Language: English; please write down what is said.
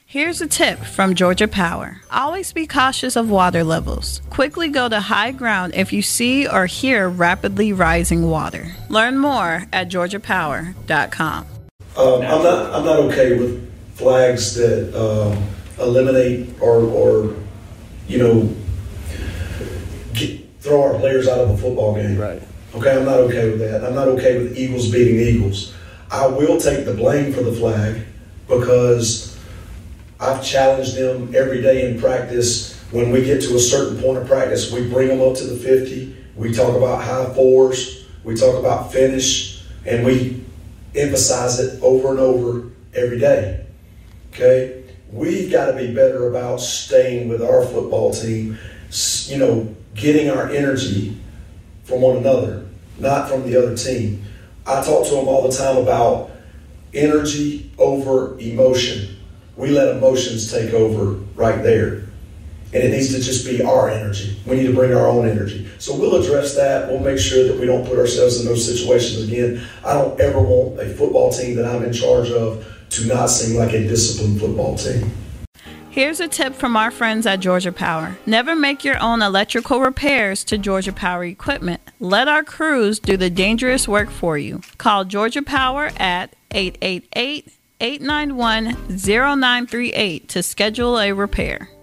Here's a tip from Georgia Power. Always be cautious of water levels. Quickly go to high ground if you see or hear rapidly rising water. Learn more at georgiapower.com. I'm not okay with flags that eliminate or throw our players out of a football game. Right. Okay, I'm not okay with that. I'm not okay with Eagles beating Eagles. I will take the blame for the flag because I've challenged them every day in practice. When we get to a certain point of practice, we bring them up to the 50. We talk about high fours. We talk about finish. And we emphasize it over and over every day. Okay? We've got to be better about staying with our football team, getting our energy from one another, not from the other team. I talk to them all the time about energy over emotion. We let emotions take over right there. And it needs to just be our energy. We need to bring our own energy. So we'll address that. We'll make sure that we don't put ourselves in those situations again. I don't ever want a football team that I'm in charge of to not seem like a disciplined football team. Here's a tip from our friends at Georgia Power. Never make your own electrical repairs to Georgia Power equipment. Let our crews do the dangerous work for you. Call Georgia Power at 888-891-0938 to schedule a repair.